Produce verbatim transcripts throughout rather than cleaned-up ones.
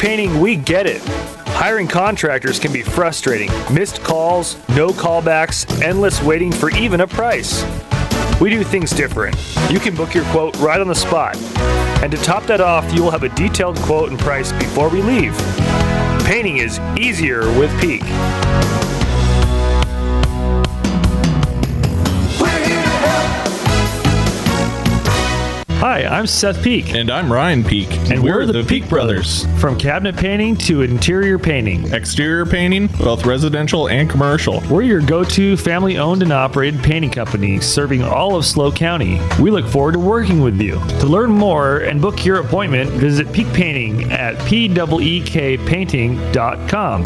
Painting, we get it. Hiring contractors can be frustrating. Missed calls, no callbacks, endless waiting for even a price. We do things different. You can book your quote right on the spot. And to top that off, you will have a detailed quote and price before we leave. Painting is easier with Peak. Hi, I'm Seth Peak. And I'm Ryan Peak. And we're, we're the, the Peak, Peak Brothers. Brothers. From cabinet painting to interior painting. Exterior painting, both residential and commercial. We're your go-to family-owned and operated painting company serving all of SLO County. We look forward to working with you. To learn more and book your appointment, visit Peak Painting at P E E K painting dot com.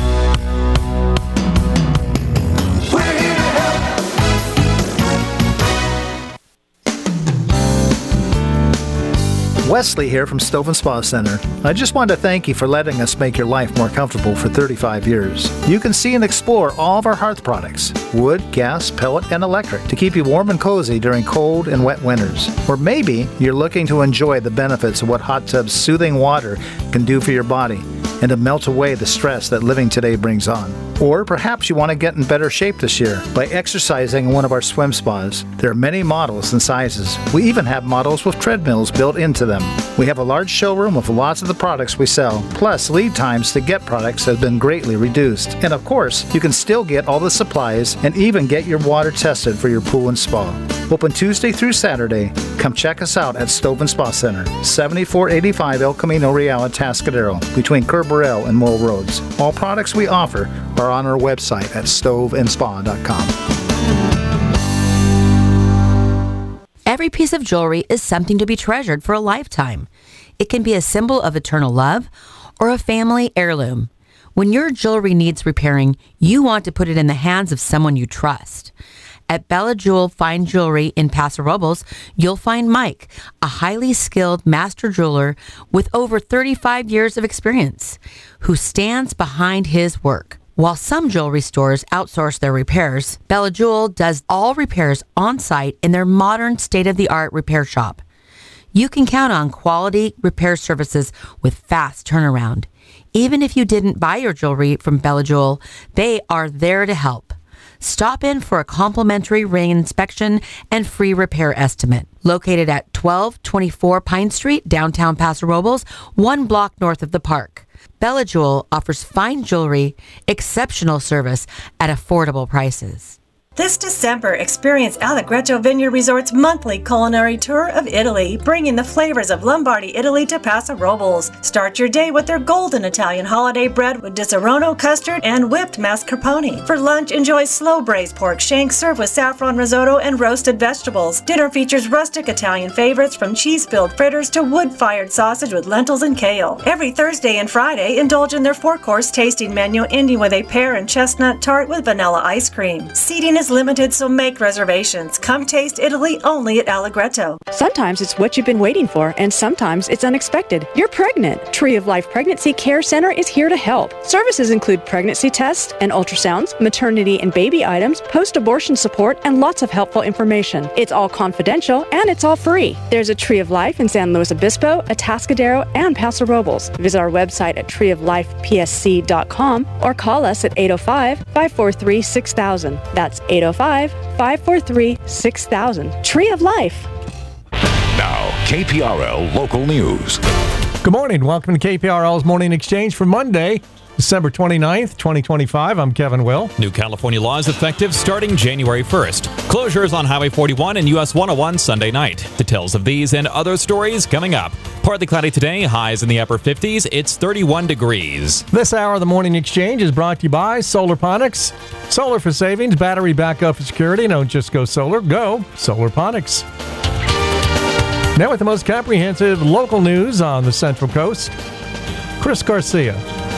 Wesley here from Stove and Spa Center. I just wanted to thank you for letting us make your life more comfortable for thirty-five years. You can see and explore all of our hearth products, wood, gas, pellet, and electric, to keep you warm and cozy during cold and wet winters. Or maybe you're looking to enjoy the benefits of what hot tub's soothing water can do for your body and to melt away the stress that living today brings on. Or perhaps you want to get in better shape this year by exercising in one of our swim spas. There are many models and sizes. We even have models with treadmills built into them. We have a large showroom with lots of the products we sell, plus lead times to get products have been greatly reduced. And of course, you can still get all the supplies and even get your water tested for your pool and spa. Open Tuesday through Saturday. Come check us out at Stove and Spa Center, seventy-four eighty-five El Camino Real in Tascadero, between Kerr Burrell and Moore Roads. All products we offer are on our website at stove and spa dot com. Every piece of jewelry is something to be treasured for a lifetime. It can be a symbol of eternal love or a family heirloom. When your jewelry needs repairing, you want to put it in the hands of someone you trust. At Bella Jewel Fine Jewelry in Paso Robles, you'll find Mike, a highly skilled master jeweler with over thirty-five years of experience, who stands behind his work. While some jewelry stores outsource their repairs, Bella Jewel does all repairs on-site in their modern state-of-the-art repair shop. You can count on quality repair services with fast turnaround. Even if you didn't buy your jewelry from Bella Jewel, they are there to help. Stop in for a complimentary ring inspection and free repair estimate. Located at twelve twenty-four Pine Street, downtown Paso Robles, one block north of the park. Bella Jewel offers fine jewelry, exceptional service at affordable prices. This December, experience Allegretto Vineyard Resort's monthly culinary tour of Italy, bringing the flavors of Lombardy, Italy to Paso Robles. Start your day with their golden Italian holiday bread with Disaronno custard and whipped mascarpone. For lunch, enjoy slow braised pork shank served with saffron risotto and roasted vegetables. Dinner features rustic Italian favorites from cheese-filled fritters to wood-fired sausage with lentils and kale. Every Thursday and Friday, indulge in their four-course tasting menu, ending with a pear and chestnut tart with vanilla ice cream. Seating is limited, so make reservations. Come taste Italy only at Allegretto. Sometimes it's what you've been waiting for, and sometimes it's unexpected. You're pregnant. Tree of Life Pregnancy Care Center is here to help. Services include pregnancy tests and ultrasounds, maternity and baby items, post-abortion support, and lots of helpful information. It's all confidential, and it's all free. There's a Tree of Life in San Luis Obispo, Atascadero, and Paso Robles. Visit our website at tree of life p s c dot com or call us at eight oh five, five four three, six thousand. That's eight oh five, five four three, six thousand. Tree of Life. Now, K P R L Local News. Good morning. Welcome to K P R L's Morning Exchange for Monday, December twenty-ninth, twenty twenty-five. I'm Kevin Will. New California law is effective starting January first. Closures on Highway forty-one and U S one oh one Sunday night. Details of these and other stories coming up. Partly cloudy today, highs in the upper fifties. It's thirty-one degrees. This hour of the Morning Exchange is brought to you by Solarponics. Solar for savings, battery backup for security. Don't just go solar, go Solarponics. Now with the most comprehensive local news on the Central Coast, Chris Garcia.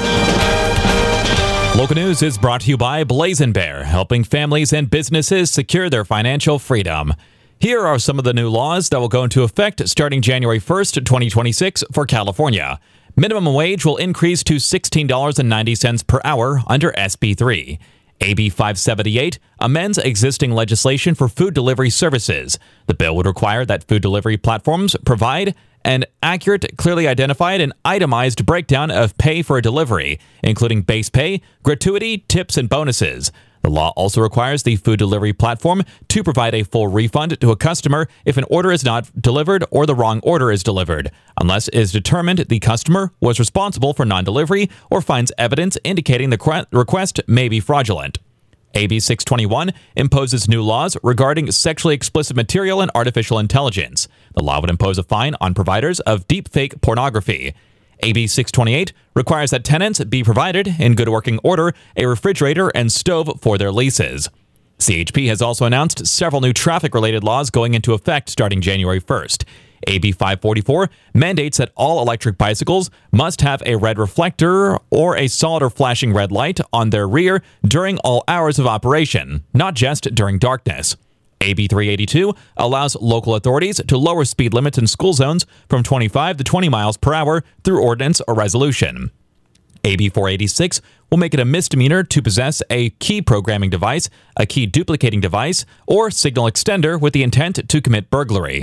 Local news is brought to you by Blazin' Bear, helping families and businesses secure their financial freedom. Here are some of the new laws that will go into effect starting January first, twenty twenty-six for California. Minimum wage will increase to sixteen dollars and ninety cents per hour under S B three. A B five seventy-eight amends existing legislation for food delivery services. The bill would require that food delivery platforms provide an accurate, clearly identified, and itemized breakdown of pay for a delivery, including base pay, gratuity, tips, and bonuses. The law also requires the food delivery platform to provide a full refund to a customer if an order is not delivered or the wrong order is delivered, unless it is determined the customer was responsible for non-delivery or finds evidence indicating the request may be fraudulent. A B six twenty-one imposes new laws regarding sexually explicit material and artificial intelligence. The law would impose a fine on providers of deepfake pornography. A B six twenty-eight requires that tenants be provided, in good working order, a refrigerator and stove for their leases. C H P has also announced several new traffic-related laws going into effect starting January first. A B five forty-four mandates that all electric bicycles must have a red reflector or a solid or flashing red light on their rear during all hours of operation, not just during darkness. A B three eighty-two allows local authorities to lower speed limits in school zones from twenty-five to twenty miles per hour through ordinance or resolution. A B four eighty-six will make it a misdemeanor to possess a key programming device, a key duplicating device, or signal extender with the intent to commit burglary.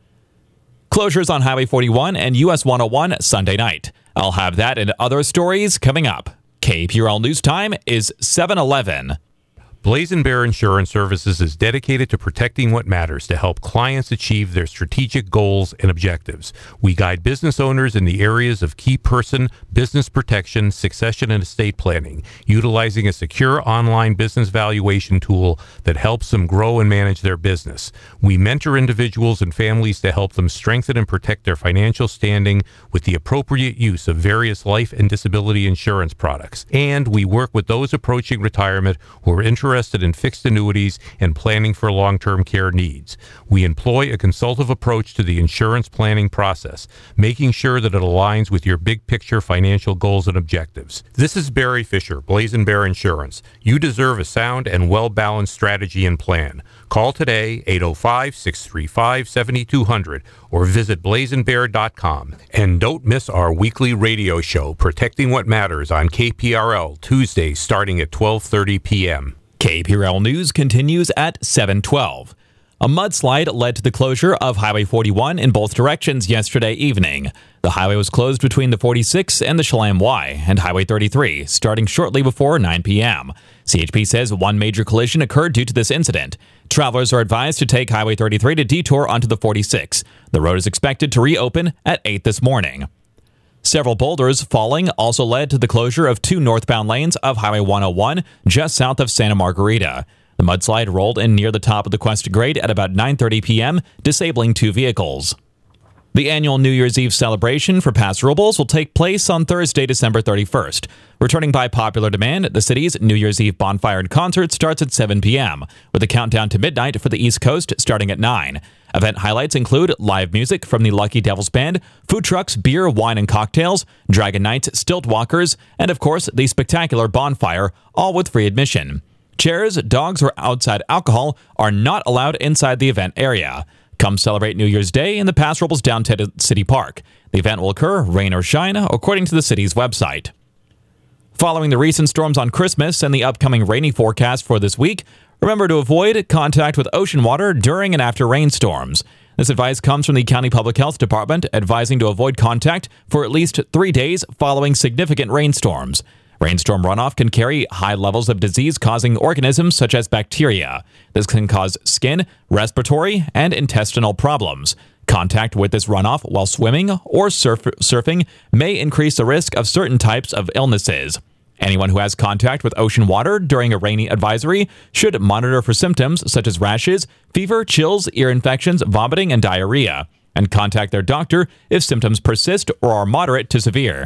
Closures on Highway forty-one and U S one oh one Sunday night. I'll have that and other stories coming up. K P R L News Time is seven eleven. Blazing Bear Insurance Services is dedicated to protecting what matters to help clients achieve their strategic goals and objectives. We guide business owners in the areas of key person, business protection, succession, and estate planning, utilizing a secure online business valuation tool that helps them grow and manage their business. We mentor individuals and families to help them strengthen and protect their financial standing with the appropriate use of various life and disability insurance products. And we work with those approaching retirement who are interested interested in fixed annuities and planning for long-term care needs. We employ a consultative approach to the insurance planning process, making sure that it aligns with your big picture financial goals and objectives. This is Barry Fisher, Blazing Bear Insurance. You deserve a sound and well-balanced strategy and plan. Call today, eight oh five, six three five, seven two zero zero, or visit blazing bear dot com. And don't miss our weekly radio show, Protecting What Matters, on K P R L, Tuesdays starting at twelve thirty p.m. K P R L News continues at seven twelve. A mudslide led to the closure of Highway forty-one in both directions yesterday evening. The highway was closed between the forty-six and the Chelan Y and Highway thirty-three, starting shortly before nine p.m. C H P says one major collision occurred due to this incident. Travelers are advised to take Highway thirty-three to detour onto the forty-six. The road is expected to reopen at eight this morning. Several boulders falling also led to the closure of two northbound lanes of Highway one oh one just south of Santa Margarita. The mudslide rolled in near the top of the Cuesta grade at about nine thirty p.m., disabling two vehicles. The annual New Year's Eve celebration for Paso Robles will take place on Thursday, December thirty-first. Returning by popular demand, the city's New Year's Eve bonfire and concert starts at seven p.m., with a countdown to midnight for the East Coast starting at nine. Event highlights include live music from the Lucky Devils Band, food trucks, beer, wine, and cocktails, Dragon Knights, Stilt Walkers, and of course, the spectacular bonfire, all with free admission. Chairs, dogs, or outside alcohol are not allowed inside the event area. Come celebrate New Year's Day in the Paso Robles Downtown City Park. The event will occur, rain or shine, according to the city's website. Following the recent storms on Christmas and the upcoming rainy forecast for this week, remember to avoid contact with ocean water during and after rainstorms. This advice comes from the County Public Health Department, advising to avoid contact for at least three days following significant rainstorms. Rainstorm runoff can carry high levels of disease-causing organisms such as bacteria. This can cause skin, respiratory, and intestinal problems. Contact with this runoff while swimming or surf- surfing may increase the risk of certain types of illnesses. Anyone who has contact with ocean water during a rainy advisory should monitor for symptoms such as rashes, fever, chills, ear infections, vomiting, and diarrhea, and contact their doctor if symptoms persist or are moderate to severe.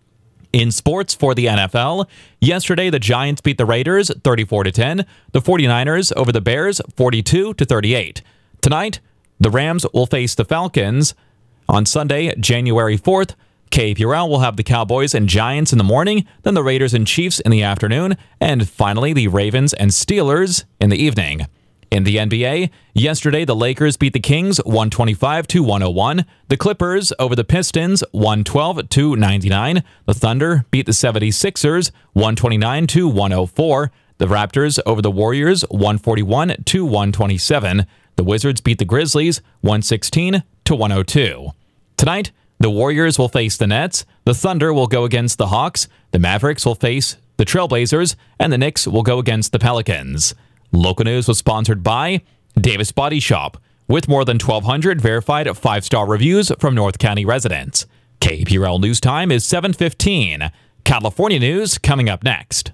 In sports for the N F L, yesterday the Giants beat the Raiders thirty-four to ten, the 49ers over the Bears forty-two to thirty-eight. Tonight, the Rams will face the Falcons. On Sunday, January fourth, K P R L will have the Cowboys and Giants in the morning, then the Raiders and Chiefs in the afternoon, and finally the Ravens and Steelers in the evening. In the N B A, yesterday the Lakers beat the Kings one twenty-five to one oh one, the Clippers over the Pistons one twelve to ninety-nine, the Thunder beat the seventy-sixers one twenty-nine to one oh four, the Raptors over the Warriors one forty-one to one twenty-seven, the Wizards beat the Grizzlies one sixteen to one oh two. Tonight, the Warriors will face the Nets, the Thunder will go against the Hawks, the Mavericks will face the Trailblazers, and the Knicks will go against the Pelicans. Local news was sponsored by Davis Body Shop, with more than twelve hundred verified five-star reviews from North County residents. K P R L News Time is seven fifteen. California news coming up next.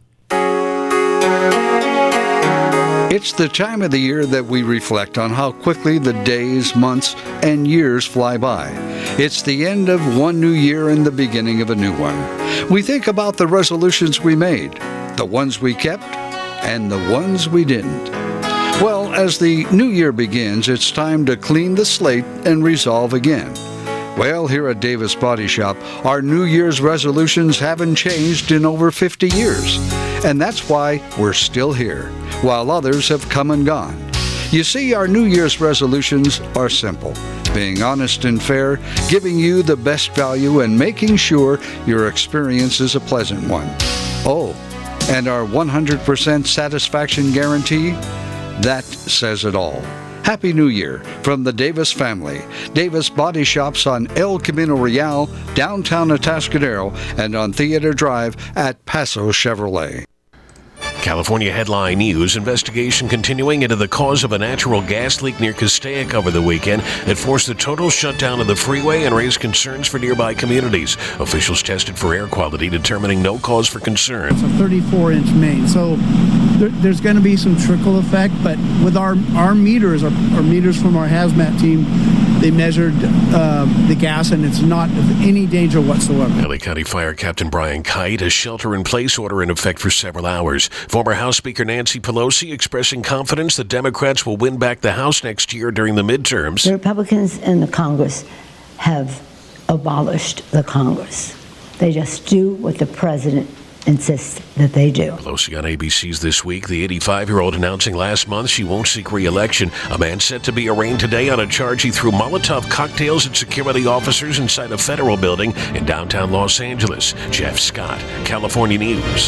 It's the time of the year that we reflect on how quickly the days, months, and years fly by. It's the end of one new year and the beginning of a new one. We think about the resolutions we made, the ones we kept, and the ones we didn't. Well, as the new year begins, it's time to clean the slate and resolve again. Well, here at Davis Body Shop, our New Year's resolutions haven't changed in over fifty years. And that's why we're still here, while others have come and gone. You see, our New Year's resolutions are simple. Being honest and fair, giving you the best value, and making sure your experience is a pleasant one. Oh, and our one hundred percent satisfaction guarantee? That says it all. Happy New Year from the Davis family. Davis Body Shops on El Camino Real, downtown Atascadero, and on Theater Drive at Paso Chevrolet. California Headline News. Investigation continuing into the cause of a natural gas leak near Castaic over the weekend that forced the total shutdown of the freeway and raised concerns for nearby communities. Officials tested for air quality, determining no cause for concern. It's a thirty-four inch main, so there, there's going to be some trickle effect, but with our, our meters, our, our meters from our hazmat team, they measured uh, the gas, and it's not of any danger whatsoever. L A County Fire Captain Brian Kite, a shelter-in-place order in effect for several hours. Former House Speaker Nancy Pelosi expressing confidence that Democrats will win back the House next year during the midterms. The Republicans in the Congress have abolished the Congress. They just do what the president insists that they do. Pelosi on A B C's This Week, the eighty-five-year-old announcing last month she won't seek re-election. A man set to be arraigned today on a charge he threw Molotov cocktails at security officers inside a federal building in downtown Los Angeles. Jeff Scott, California News.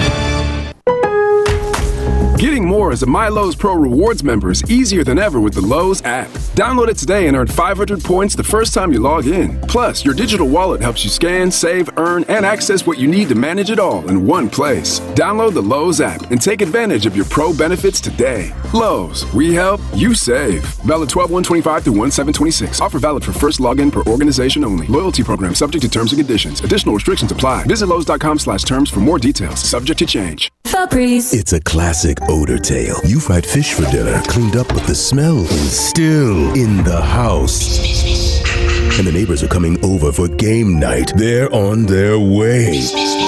Getting more as a MyLowe's Pro Rewards member is easier than ever with the Lowe's app. Download it today and earn five hundred points the first time you log in. Plus, your digital wallet helps you scan, save, earn, and access what you need to manage it all in one place. Download the Lowe's app and take advantage of your Pro benefits today. Lowe's, we help, you save. Valid twelve one twenty-five through one seven twenty-six. Offer valid for first login per organization only. Loyalty program subject to terms and conditions. Additional restrictions apply. Visit Lowe's.com slash terms for more details. Subject to change. Febreze. It's a classic odor tale. You fried fish for dinner, cleaned up, but the smell is still in the house. And the neighbors are coming over for game night. They're on their way.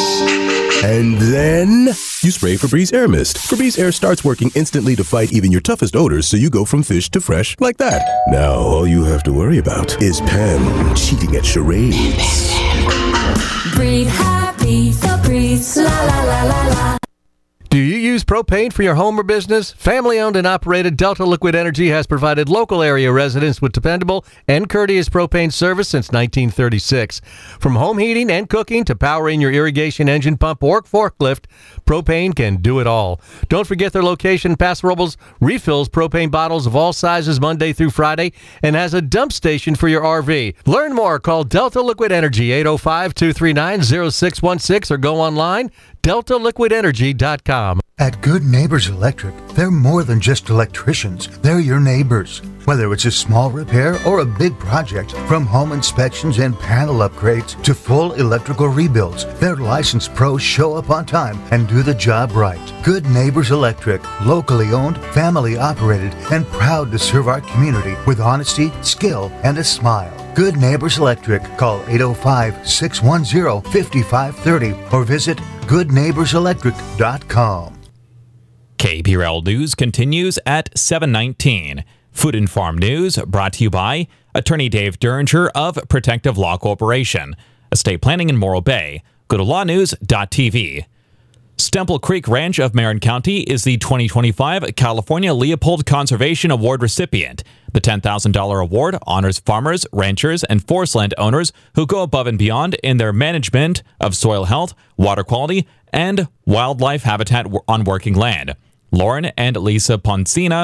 And then you spray Febreze Air Mist. Febreze Air starts working instantly to fight even your toughest odors, so you go from fish to fresh like that. Now all you have to worry about is Pam cheating at charades. Breathe happy, Febreze, la la la la la. Do you use propane for your home or business? Family-owned and operated Delta Liquid Energy has provided local area residents with dependable and courteous propane service since nineteen thirty-six. From home heating and cooking to powering your irrigation engine pump or forklift, propane can do it all. Don't forget their location. Paso Robles refills propane bottles of all sizes Monday through Friday and has a dump station for your R V. Learn more. Call Delta Liquid Energy, eight oh five, two three nine, oh six one six, or go online, delta liquid energy dot com. At Good Neighbors Electric, they're more than just electricians. They're your neighbors. Whether it's a small repair or a big project, from home inspections and panel upgrades to full electrical rebuilds, their licensed pros show up on time and do the job right. Good Neighbors Electric, locally owned, family operated, and proud to serve our community with honesty, skill, and a smile. Good Neighbors Electric. Call eight oh five, six one oh, five five three oh or visit good neighbors electric dot com. K P R L News continues at seven nineteen. Food and Farm News brought to you by Attorney Dave Derringer of Protective Law Corporation. Estate planning in Morro Bay. Go to law news dot t v. Stemple Creek Ranch of Marin County is the twenty twenty-five California Leopold Conservation Award recipient. The ten thousand dollars award honors farmers, ranchers, and forest land owners who go above and beyond in their management of soil health, water quality, and wildlife habitat on working land. Lauren and Lisa Poncina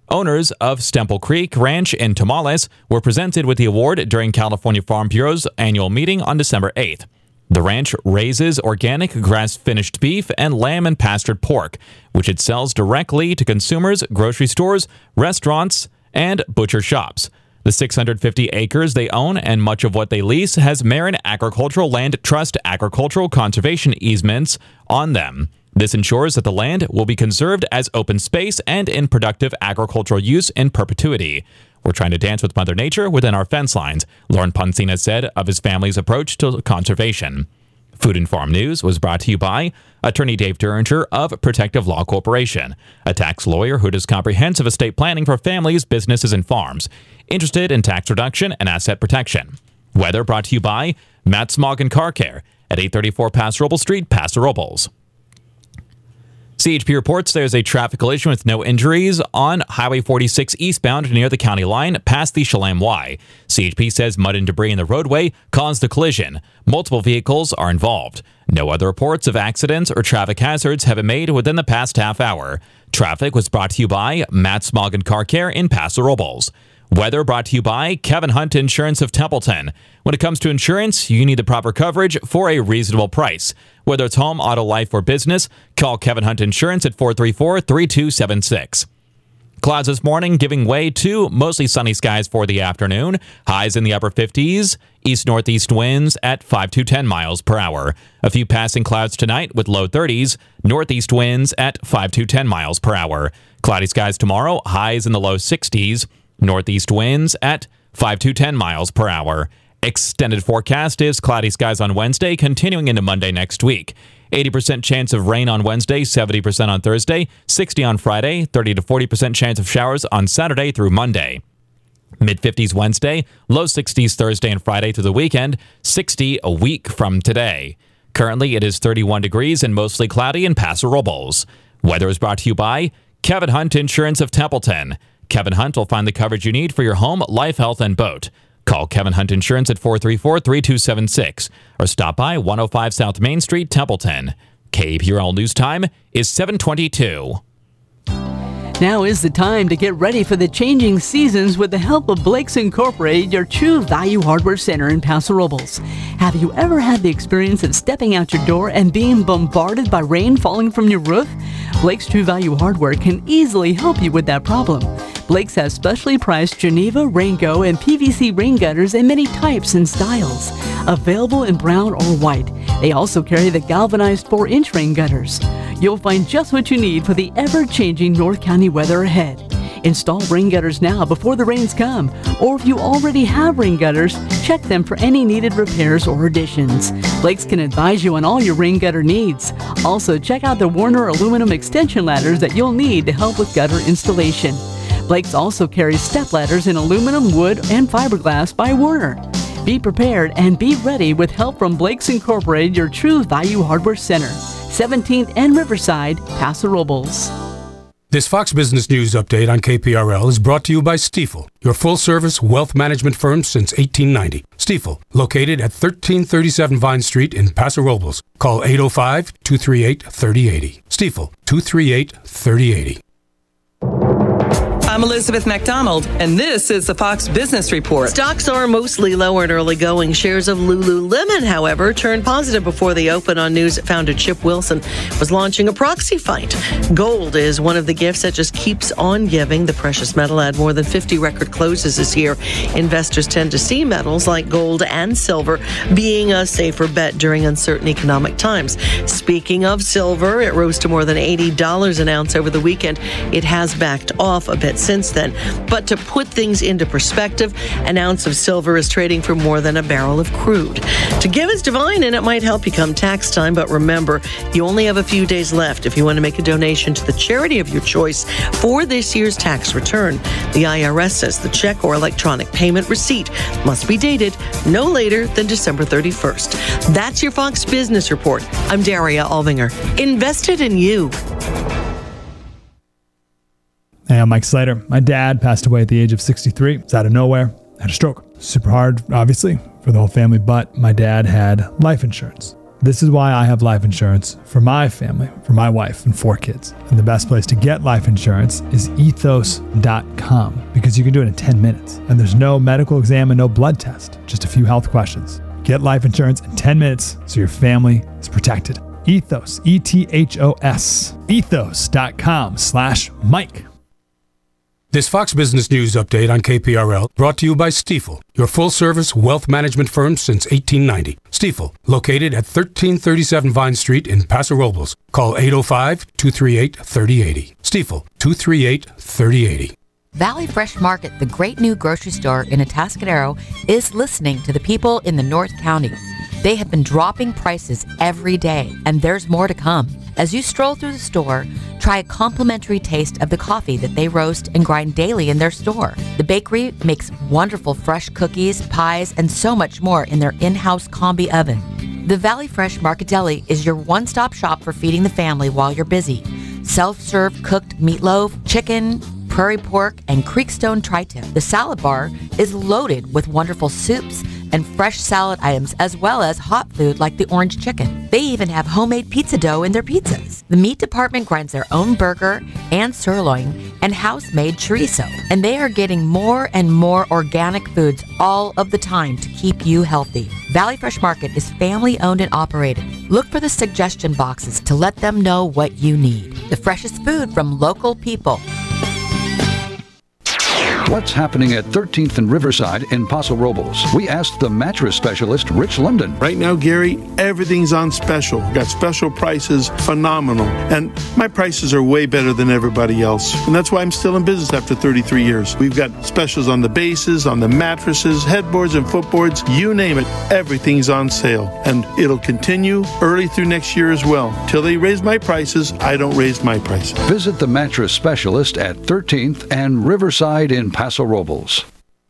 Owners of Stemple Creek Ranch in Tomales were presented with the award during California Farm Bureau's annual meeting on December eighth. The ranch raises organic grass-finished beef and lamb and pastured pork, which it sells directly to consumers, grocery stores, restaurants, and butcher shops. The six hundred fifty acres they own and much of what they lease has Marin Agricultural Land Trust agricultural conservation easements on them. This ensures that the land will be conserved as open space and in productive agricultural use in perpetuity. We're trying to dance with Mother Nature within our fence lines, Lauren Poncina said of his family's approach to conservation. Food and Farm News was brought to you by Attorney Dave Duringer of Protective Law Corporation, a tax lawyer who does comprehensive estate planning for families, businesses, and farms, interested in tax reduction and asset protection. Weather brought to you by Matt Smogin Car Care at eight thirty-four Paso Robles Street, Paso Robles. C H P reports there's a traffic collision with no injuries on Highway forty-six eastbound near the county line past the Chelan Y. C H P says mud and debris in the roadway caused the collision. Multiple vehicles are involved. No other reports of accidents or traffic hazards have been made within the past half hour. Traffic was brought to you by Matt Smogin Car Care in Paso Robles. Weather brought to you by Kevin Hunt Insurance of Templeton. When it comes to insurance, you need the proper coverage for a reasonable price. Whether it's home, auto, life, or business, call Kevin Hunt Insurance at four three four, three two seven six. Clouds this morning giving way to mostly sunny skies for the afternoon. Highs in the upper fifties. East-northeast winds at five to ten miles per hour. A few passing clouds tonight with low thirties. Northeast winds at five to ten miles per hour. Cloudy skies tomorrow. Highs in the low sixties. Northeast winds at five to ten miles per hour. Extended forecast is cloudy skies on Wednesday, continuing into Monday next week. eighty percent chance of rain on Wednesday, seventy percent on Thursday, sixty on Friday, thirty to forty percent chance of showers on Saturday through Monday. mid-fifties Wednesday, low sixties Thursday and Friday through the weekend, sixty a week from today. Currently, it is thirty-one degrees and mostly cloudy in Paso Robles. Weather is brought to you by Kevin Hunt Insurance of Templeton. Kevin Hunt will find the coverage you need for your home, life, health, and boat. Call Kevin Hunt Insurance at four three four, three two seven six or stop by one oh five South Main Street, Templeton. K P R L News Time is seven twenty-two. Now is the time to get ready for the changing seasons with the help of Blake's Incorporated, your true value hardware center in Paso Robles. Have you ever had the experience of stepping out your door and being bombarded by rain falling from your roof? Blake's True Value Hardware can easily help you with that problem. Blake's has specially priced Geneva, Raingo, and P V C rain gutters in many types and styles. Available in brown or white. They also carry the galvanized four inch rain gutters. You'll find just what you need for the ever-changing North County weather ahead. Install rain gutters now before the rains come, or if you already have rain gutters, check them for any needed repairs or additions. Blake's can advise you on all your rain gutter needs. Also, check out the Warner aluminum extension ladders that you'll need to help with gutter installation. Blake's also carries step ladders in aluminum, wood, and fiberglass by Warner. Be prepared and be ready with help from Blake's Incorporated, your true value hardware center. seventeenth and Riverside, Paso Robles. This Fox Business News update on K P R L is brought to you by Stifel, your full-service wealth management firm since eighteen ninety. Stifel, located at thirteen thirty-seven Vine Street in Paso Robles. Call eight oh five, two three eight, three oh eight oh. Stifel, two three eight, three oh eight oh. I'm Elizabeth McDonald, and this is the Fox Business Report. Stocks are mostly lower and early going. Shares of Lululemon, however, turned positive before they opened on news that founder Chip Wilson was launching a proxy fight. Gold is one of the gifts that just keeps on giving. The precious metal had more than fifty record closes this year. Investors tend to see metals like gold and silver being a safer bet during uncertain economic times. Speaking of silver, it rose to more than eighty dollars an ounce over the weekend. It has backed off a bit since then. But to put things into perspective, an ounce of silver is trading for more than a barrel of crude. To give is divine, and it might help you come tax time, but remember, you only have a few days left if you want to make a donation to the charity of your choice for this year's tax return. The I R S says the check or electronic payment receipt must be dated no later than December thirty-first. That's your Fox Business Report. I'm Daria Alvinger. Invested in you. Hey, I'm Mike Slater. My dad passed away at the age of sixty-three. It's out of nowhere. Had a stroke. Super hard, obviously, for the whole family, but my dad had life insurance. This is why I have life insurance for my family, for my wife and four kids. And the best place to get life insurance is ethos dot com because you can do it in ten minutes. And there's no medical exam and no blood test, just a few health questions. Get life insurance in ten minutes so your family is protected. Ethos, E T H O S, ethos dot com slash Mike. This Fox Business News update on K P R L brought to you by Stifel, your full-service wealth management firm since eighteen ninety. Stifel, located at thirteen thirty-seven Vine Street in Paso Robles. Call eight oh five, two three eight, three oh eight oh. Stifel, two three eight, three oh eight oh. Valley Fresh Market, the great new grocery store in Atascadero, is listening to the people in the North County. They have been dropping prices every day, and there's more to come. As you stroll through the store, try a complimentary taste of the coffee that they roast and grind daily in their store. The bakery makes wonderful fresh cookies, pies, and so much more in their in-house combi oven. The Valley Fresh Market Deli is your one-stop shop for feeding the family while you're busy. Self-serve cooked meatloaf, chicken, prairie pork, and creekstone tri-tip. The salad bar is loaded with wonderful soups and fresh salad items, as well as hot food like the orange chicken. They even have homemade pizza dough in their pizzas. The meat department grinds their own burger and sirloin and house-made chorizo. And they are getting more and more organic foods all of the time to keep you healthy. Valley Fresh Market is family-owned and operated. Look for the suggestion boxes to let them know what you need. The freshest food from local people. What's happening at thirteenth and Riverside in Paso Robles? We asked the mattress specialist, Rich London. Right now, Gary, everything's on special. Got special prices, phenomenal. And my prices are way better than everybody else. And that's why I'm still in business after thirty-three years. We've got specials on the bases, on the mattresses, headboards and footboards, you name it. Everything's on sale. And it'll continue early through next year as well. Till they raise my prices, I don't raise my prices. Visit the mattress specialist at thirteenth and Riverside in Paso Robles.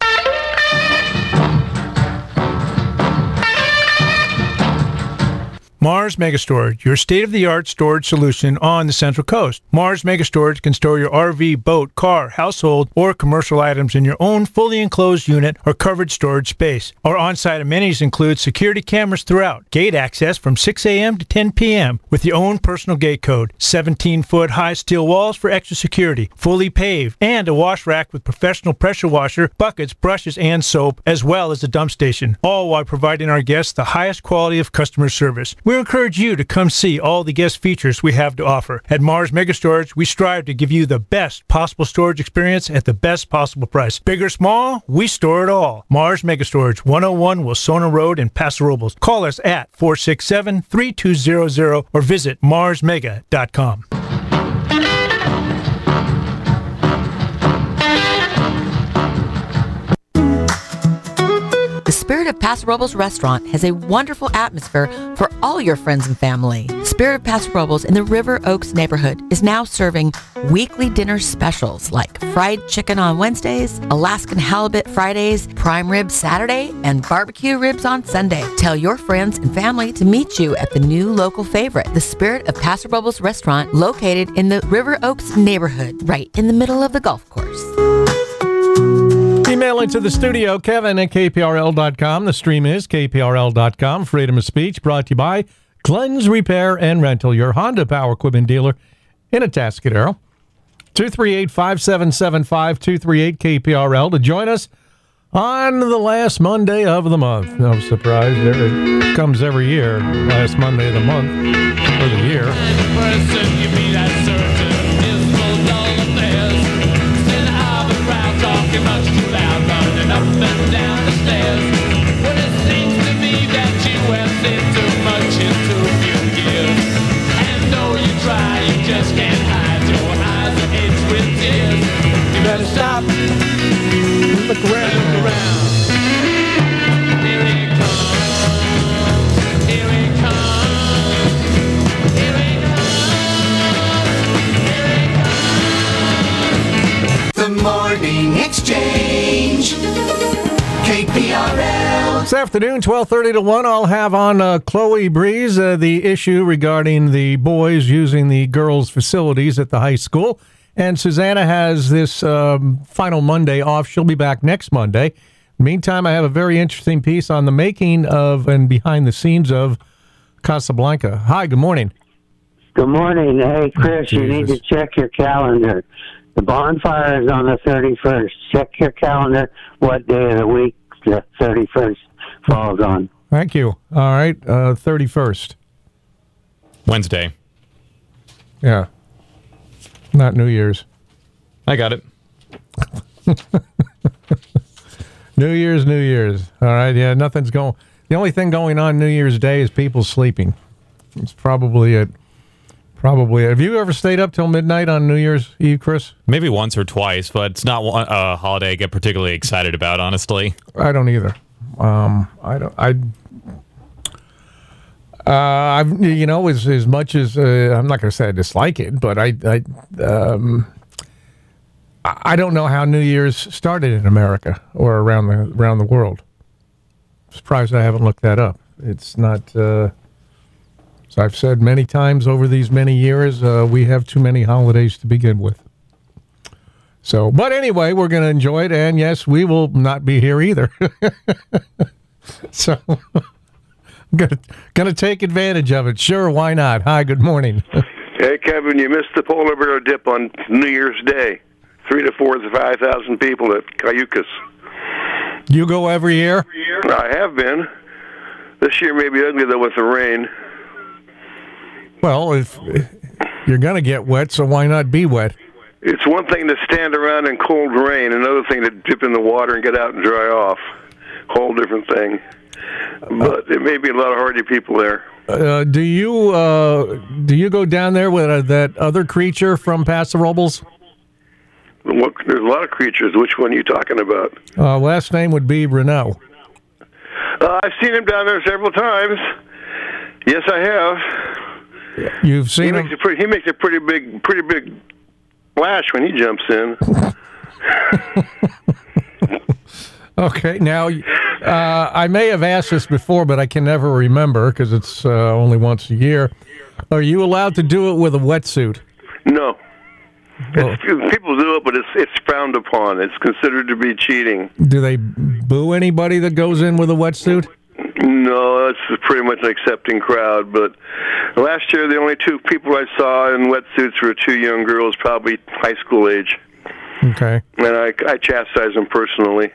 Mars Megastorage, your state-of-the-art storage solution on the Central Coast. Mars Megastorage can store your R V, boat, car, household, or commercial items in your own fully enclosed unit or covered storage space. Our on-site amenities include security cameras throughout, gate access from six a.m. to ten p.m. with your own personal gate code, seventeen-foot high steel walls for extra security, fully paved, and a wash rack with professional pressure washer, buckets, brushes, and soap, as well as a dump station, all while providing our guests the highest quality of customer service. We encourage you to come see all the guest features we have to offer. At Mars Megastorage, we strive to give you the best possible storage experience at the best possible price. Big or small, we store it all. Mars Megastorage, one oh one Wilsona Road in Paso Robles. Call us at four six seven, three two zero zero or visit mars mega dot com. The Spirit of Paso Robles restaurant has a wonderful atmosphere for all your friends and family. Spirit of Paso Robles in the River Oaks neighborhood is now serving weekly dinner specials like fried chicken on Wednesdays, Alaskan halibut Fridays, prime rib Saturday, and barbecue ribs on Sunday. Tell your friends and family to meet you at the new local favorite, the Spirit of Paso Robles restaurant, located in the River Oaks neighborhood, right in the middle of the golf course. Email into the studio, Kevin at K P R L dot com. The stream is K P R L dot com. Freedom of speech brought to you by Glenn's Repair and Rental, your Honda Power Equipment dealer in Atascadero. two three eight, five seven seven five, two three eight K P R L to join us on the last Monday of the month. No surprise, it comes every year, last Monday of the month or the year. Much too loud, running up and down the stairs. Well, it seems to me that you have said too much in too few years. And though you try, you just can't hide your eyes are edged with tears. You better stop. Look around. Look around. Here it comes. Here it comes. Here it comes. Here it comes. The Morning Exchange, K P R L. This afternoon, twelve thirty to one, I'll have on uh, Chloe Breeze uh, the issue regarding the boys using the girls' facilities at the high school. And Susanna has this um, final Monday off. She'll be back next Monday. Meantime, I have a very interesting piece on the making of and behind the scenes of Casablanca. Hi, good morning. Good morning. Hey, Chris, you need to check your calendar. The bonfire is on the thirty-first. Check your calendar what day of the week the thirty-first falls on. Thank you. All right, uh, thirty-first. Wednesday. Yeah. Not New Year's. I got it. New Year's, New Year's. All right, yeah, nothing's going... The only thing going on New Year's Day is people sleeping. It's probably it. Probably. Have you ever stayed up till midnight on New Year's Eve, Chris? Maybe once or twice, but it's not one, a holiday I get particularly excited about, honestly. I don't either. Um, I don't. I. Uh, I've you know as as much as uh, I'm not going to say I dislike it, but I I um. I don't know how New Year's started in America or around the around the world. Surprised I haven't looked that up. It's not. Uh, as I've said many times over these many years, uh, we have too many holidays to begin with. So, but anyway, we're going to enjoy it, and yes, we will not be here either. So, I'm gonna gonna take advantage of it. Sure, why not? Hi, good morning. Hey, Kevin, you missed the polar bear dip on New Year's Day. Three to four to five thousand people at Cayucas. You go every year? I have been. This year may be ugly though with the rain. Well, if you're going to get wet, so why not be wet? It's one thing to stand around in cold rain, another thing to dip in the water and get out and dry off. Whole different thing. But there may be a lot of hardy people there. Uh, do you uh, do you go down there with uh, that other creature from Paso Robles? What, there's a lot of creatures. Which one are you talking about? Uh, last name would be Renault. Uh, I've seen him down there several times. Yes, I have. You've seen he him? Makes a pretty, he makes a pretty big, pretty big splash when he jumps in. Okay, now uh, I may have asked this before, but I can never remember because it's uh, only once a year. Are you allowed to do it with a wetsuit? No. It's, people do it, but it's it's frowned upon. It's considered to be cheating. Do they boo anybody that goes in with a wetsuit? No, it's pretty much an accepting crowd. But last year, the only two people I saw in wetsuits were two young girls, probably high school age. Okay. And I, I chastised them personally.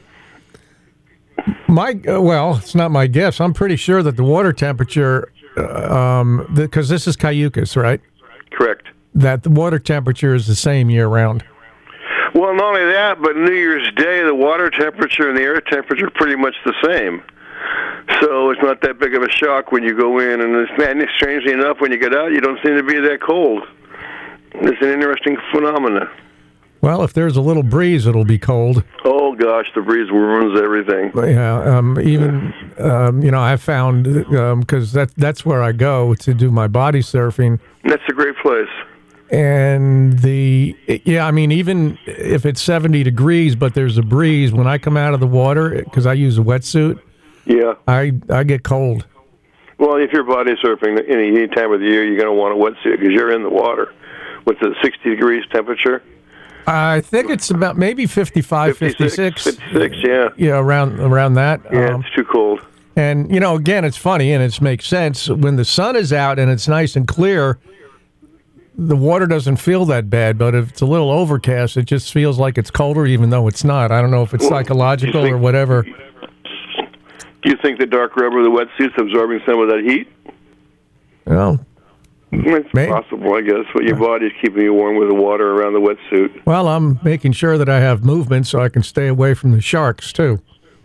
My uh, well, it's not my guess. I'm pretty sure that the water temperature, uh, um, because this is Cayucas, right? Correct. That the water temperature is the same year round. Well, not only that, but New Year's Day, the water temperature and the air temperature are pretty much the same. So it's not that big of a shock when you go in. And, it's, and strangely enough, when you get out, you don't seem to be that cold. It's an interesting phenomenon. Well, if there's a little breeze, it'll be cold. Oh, gosh, the breeze ruins everything. Yeah, um, even, um, you know, I found, because um, that, that's where I go to do my body surfing. That's a great place. And the, yeah, I mean, even if it's seventy degrees, but there's a breeze, when I come out of the water, because I use a wetsuit, yeah, I, I get cold. Well, if you're body surfing any, any time of the year, you're going to want a wetsuit because you're in the water. What's it, sixty degrees temperature? I think it's about maybe fifty-five, fifty-six. fifty-six, yeah. Yeah, around around that. Yeah, um, it's too cold. And, you know, again, it's funny and it makes sense. When the sun is out and it's nice and clear, the water doesn't feel that bad. But if it's a little overcast, it just feels like it's colder even though it's not. I don't know if it's well, psychological think, or whatever. Do you think the dark rubber of the wetsuit's absorbing some of that heat? Well, it's maybe. possible, I guess. But your body's keeping you warm with the water around the wetsuit. Well, I'm making sure that I have movement so I can stay away from the sharks, too.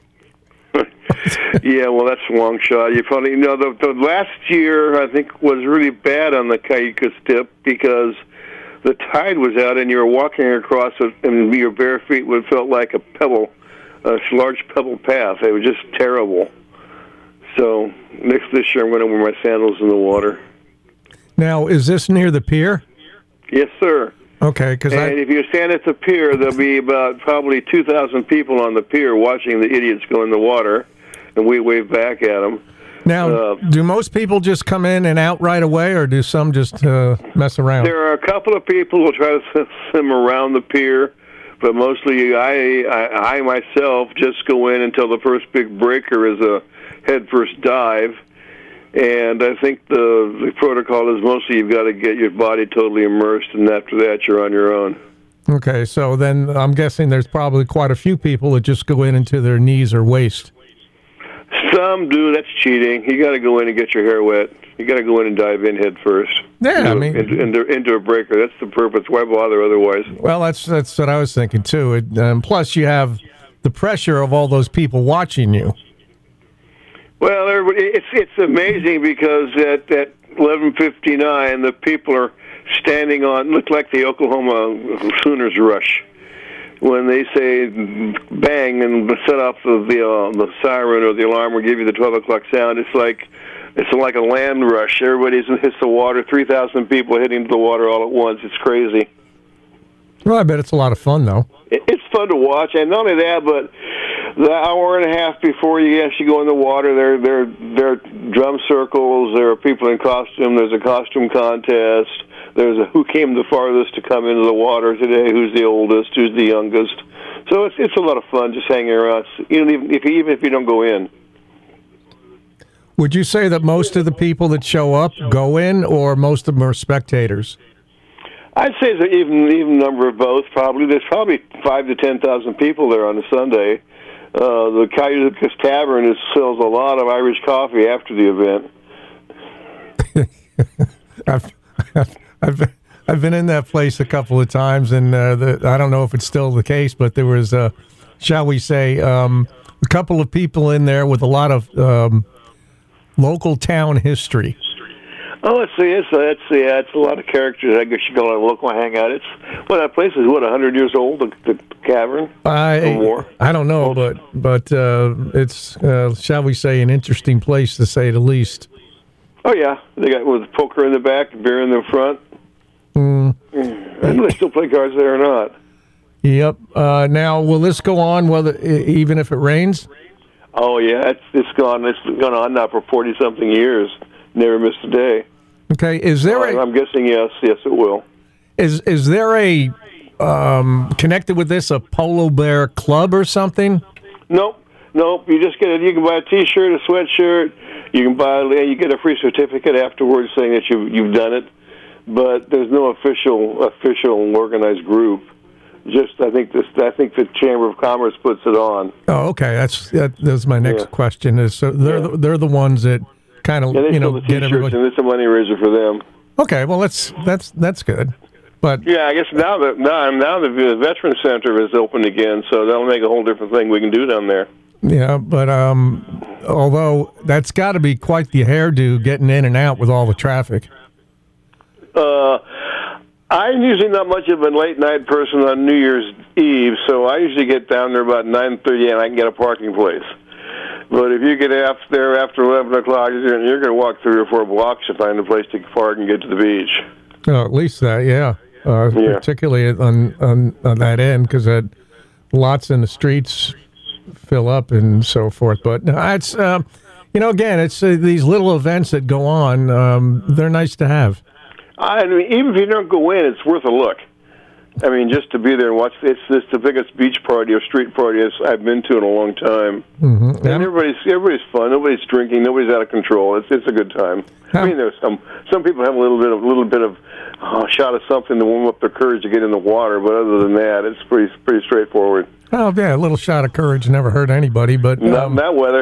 Yeah, well, that's a long shot. You probably, you know, the, the last year, I think, was really bad on the Cayucas tip because the tide was out and you were walking across it and your bare feet would felt like a pebble, a large pebble path. It was just terrible. So next this year, I'm going to wear my sandals in the water. Now, is this near the pier? Yes, sir. Okay, because and I... if you stand at the pier, there'll be about probably two thousand people on the pier watching the idiots go in the water, and we wave back at them. Now, uh, do most people just come in and out right away, or do some just uh, mess around? There are a couple of people who try to swim around the pier, but mostly I, I, I myself just go in until the first big breaker is a head-first dive, And I think the, the protocol is mostly you've got to get your body totally immersed, and after that, you're on your own. Okay, so then I'm guessing there's probably quite a few people that just go in into their knees or waist. Some do. That's cheating. You got to go in and get your hair wet. You got to go in and dive in head first. Yeah, into, I mean, into, into, into a breaker. That's the purpose. Why bother otherwise? Well, that's that's what I was thinking too. It, um, plus, you have the pressure of all those people watching you. Well, everybody, it's it's amazing because at at eleven fifty-nine, the people are standing on, look like the Oklahoma Sooners rush. When they say bang and set off the the, uh, the siren or the alarm will give you the twelve o'clock sound, it's like it's like a land rush. Everybody's hits the water. Three thousand people hitting the water all at once. It's crazy. Well, I bet it's a lot of fun though. It, it's fun to watch, and not only that, but the hour and a half before you actually go in the water, there there there are drum circles. There are people in costume. There's a costume contest. There's a who came the farthest to come into the water today, who's the oldest, who's the youngest. So it's it's a lot of fun just hanging around. You don't even if you, even if you don't go in. Would you say that most of the people that show up go in, or most of them are spectators? I'd say it's an even even number of both. Probably there's probably five to ten thousand people there on a Sunday. Uh, the Cayucas Tavern is, sells a lot of Irish coffee after the event. I've, I've I've I've been in that place a couple of times, and uh, the, I don't know if it's still the case, but there was, uh, shall we say, um, a couple of people in there with a lot of um, local town history. Oh, let's see, it's a, it's yeah, it's a lot of characters. I guess you call it a local hangout. It's well, that place is what a hundred years old. The, the cavern, I or more. I don't know, but but uh, it's uh, shall we say an interesting place to say the least. Oh yeah, they got with poker in the back, beer in the front. Mm. I don't know if they still play cards there or not. Yep. Uh, now, will this go on whether even if it rains? Oh yeah, it's it's gone. It's gone on now for forty something years. Never missed a day. Okay, is there uh, a? I'm guessing yes, yes it will. Is is there a um, connected with this a Polo Bear Club or something? Nope, nope. You just get a, you can buy a T-shirt, a sweatshirt. You can buy you get a free certificate afterwards saying that you you've done it. But there's no official official organized group. Just I think this I think the Chamber of Commerce puts it on. Oh, okay. That's that, that's my next Yeah. question. Is so they're Yeah. the, they're the ones that kind of Yeah, they you know sell the get T-shirts, everybody. and it's a money raiser for them. Okay, well that's that's that's good. But Yeah, I guess now that now now the Veterans Center is open again, so that'll make a whole different thing we can do down there. yeah, but um, although that's got to be quite the hairdo getting in and out with all the traffic. Uh, I'm usually not much of a late night person on New Year's Eve, so I usually get down there about nine thirty, and I can get a parking place. But if you get after there after eleven o'clock, you're, you're going to walk three or four blocks to find a place to park and get to the beach. Oh, at least that, yeah. Uh, Yeah. Particularly on on, on that end, because that lots in the streets fill up and so forth. But no, it's um, you know, again, it's uh, these little events that go on. Um, they're nice to have. I mean, even if you don't go in, it's worth a look. I mean, just to be there and watch. It's it's the biggest beach party or street party I've been to in a long time. Mm-hmm. And everybody's everybody's fun. Nobody's drinking. Nobody's out of control. It's it's a good time. I mean, there's some some people have a little bit of little bit of uh, shot of something to warm up their courage to get in the water. But other than that, it's pretty pretty straightforward. Oh yeah, a little shot of courage never hurt anybody. But Not um, in that weather.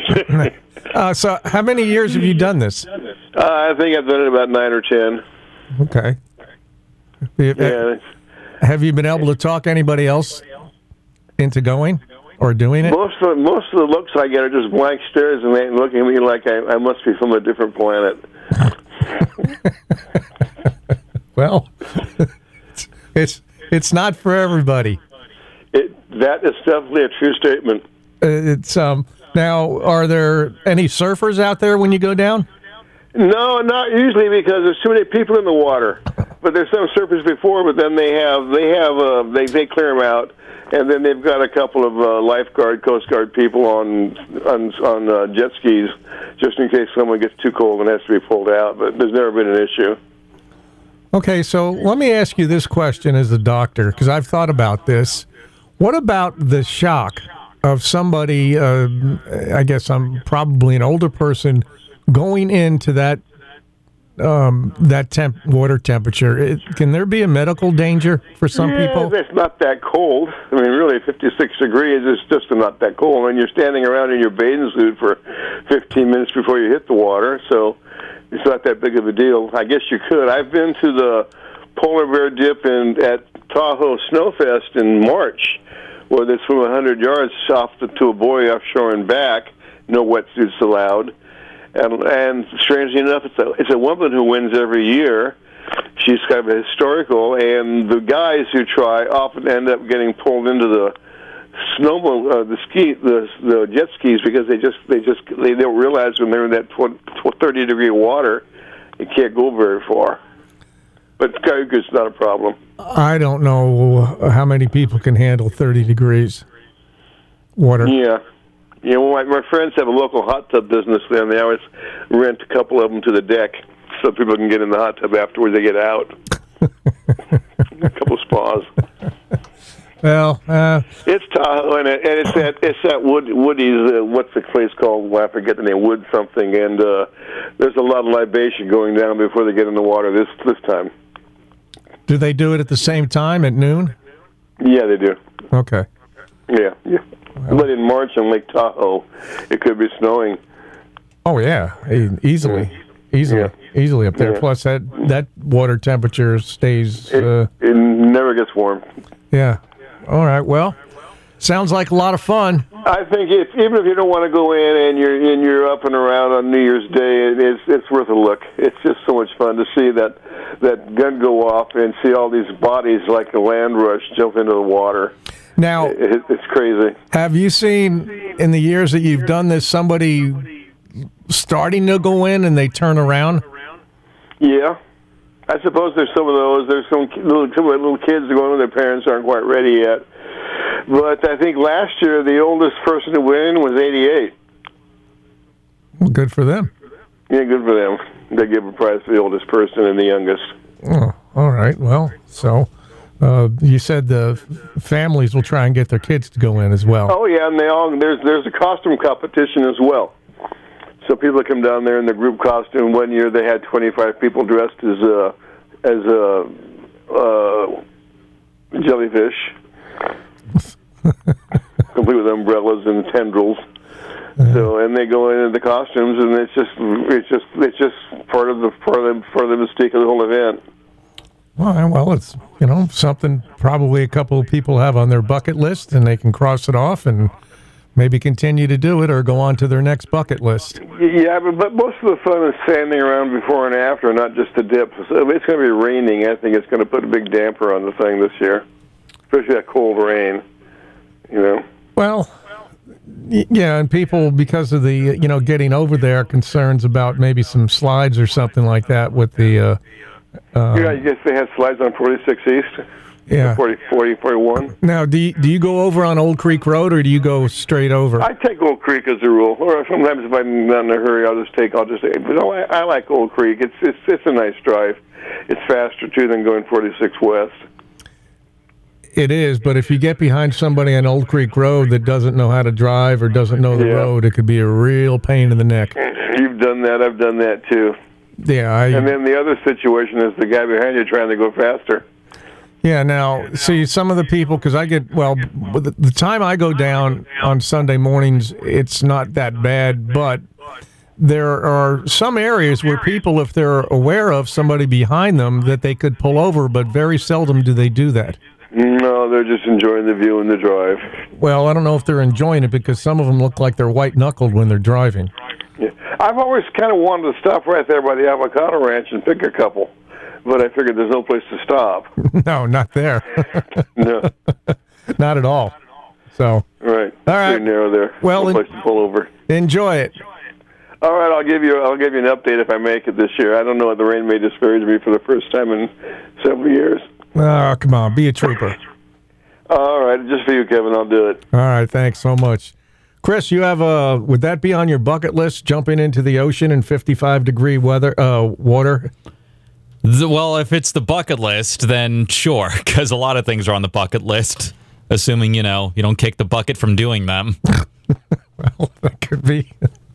uh, so, how many years have you done this? uh, I think I've done it about nine or ten. Okay. Have, Yeah. have you been able to talk anybody else into going or doing it? Most of most of the looks I get are just blank stares, and they look at me like I, I must be from a different planet. Well, it's, it's it's not for everybody. It that is definitely a true statement. Uh, It's um now. Are there any surfers out there when you go down? No, not usually because there's too many people in the water. But there's some surfers before, but then they have they have uh, they they clear them out, and then they've got a couple of uh, lifeguard, Coast Guard people on on on uh, jet skis, just in case someone gets too cold and has to be pulled out. But there's never been an issue. Okay, so let me ask you this question as a doctor, because I've thought about this. What about the shock of somebody? Uh, I guess I'm probably an older person going into that um, that temp water temperature, it, can there be a medical danger for some yeah, people? It's not that cold. I mean, really, fifty-six degrees is just not that cold. And you're standing around in your bathing suit for fifteen minutes before you hit the water, so it's not that big of a deal. I guess you could. I've been to the polar bear dip in, at Tahoe Snowfest in March, where they swim one hundred yards off to, to a buoy offshore and back. No wetsuits allowed. And, and strangely enough, it's a, it's a woman who wins every year. She's kind of a historical, and the guys who try often end up getting pulled into the snowmobile, uh, the ski, the the jet skis, because they just they just they don't realize when they're in that thirty degree water, you can't go very far. But Cayuga's not a problem. I don't know how many people can handle thirty degrees water. Yeah. You know, my, my friends have a local hot tub business there, and they always rent a couple of them to the deck so people can get in the hot tub afterwards they get out. A couple of spas. Well, uh, it's Tahoe, and, it, and it's that it's that Wood Woody's. Uh, what's the place called? Well, I forget the name. Wood something. And uh, there's a lot of libation going down before they get in the water this this time. Do they do it at the same time at noon? Yeah, they do. Okay. Yeah, yeah. But in March on Lake Tahoe, it could be snowing. Oh yeah, E- easily, easily, Yeah. easily up there. Yeah. Plus that that water temperature stays. It, Uh, it never gets warm. yeah. All right. Well, sounds like a lot of fun. I think if, even if you don't want to go in and you're and you're up and around on New Year's Day, it, it's it's worth a look. It's just so much fun to see that that gun go off and see all these bodies like a land rush jump into the water. Now, it, it's crazy. Have you seen in the years that you've done this somebody starting to go in and they turn around? Yeah, I suppose there's some of those. There's some ki- little some little kids going when their parents aren't quite ready yet. But I think last year the oldest person to win was eighty-eight. Well, good for them. Yeah, good for them. They give a prize for the oldest person and the youngest. Oh, all right. Well, so uh, you said the f- families will try and get their kids to go in as well. Oh yeah, and they all there's there's a costume competition as well. So people come down there in the group costume. One year they had twenty-five people dressed as uh, as uh, uh, jellyfish, complete with umbrellas and tendrils. So and they go into the costumes, and it's just it's just it's just part of the part of the, part of the mystique of the whole event. Well, well, it's, you know, something probably a couple of people have on their bucket list, and they can cross it off and maybe continue to do it or go on to their next bucket list. Yeah, but, but most of the fun is standing around before and after, not just the dip. So if it's going to be raining, I think it's going to put a big damper on the thing this year, especially that cold rain, you know. Well, y- yeah, and people, because of the, you know, getting over there, concerns about maybe some slides or something like that with the... Uh, uh, yeah, I guess they had slides on forty-six East. Yeah. forty, forty, forty-one. Now, do you, do you go over on Old Creek Road, or do you go straight over? I take Old Creek as a rule, or sometimes if I'm not in a hurry, I'll just take. I'll just. But no, I, I like Old Creek. It's it's it's a nice drive. It's faster too than going forty-six West. It is, but if you get behind somebody on Old Creek Road that doesn't know how to drive or doesn't know the Yeah. road, it could be a real pain in the neck. You've done that. I've done that too. Yeah, I. And then the other situation is the guy behind you trying to go faster. Yeah, now, see, some of the people, because I get, well, the, the time I go down on Sunday mornings, it's not that bad, but there are some areas where people, if they're aware of somebody behind them, that they could pull over, but very seldom do they do that. No, they're just enjoying the view and the drive. Well, I don't know if they're enjoying it, because some of them look like they're white-knuckled when they're driving. Yeah. I've always kind of wanted to stop right there by the avocado ranch and pick a couple, but I figured there's no place to stop. No, not there. No. Not at all. So, Right. All right. Pretty narrow there. Well, no en- place to pull over. enjoy it. All right, I'll give you I'll give you an update if I make it this year. I don't know. The rain may discourage me for the first time in several years. Oh, come on, be a trooper. All right, just for you, Kevin. I'll do it. All right, thanks so much. Chris, you have a, would that be on your bucket list, jumping into the ocean in fifty-five degree weather, uh, water? The- well, if it's the bucket list, then sure, because a lot of things are on the bucket list, assuming, you know, you don't kick the bucket from doing them. Well, that could be,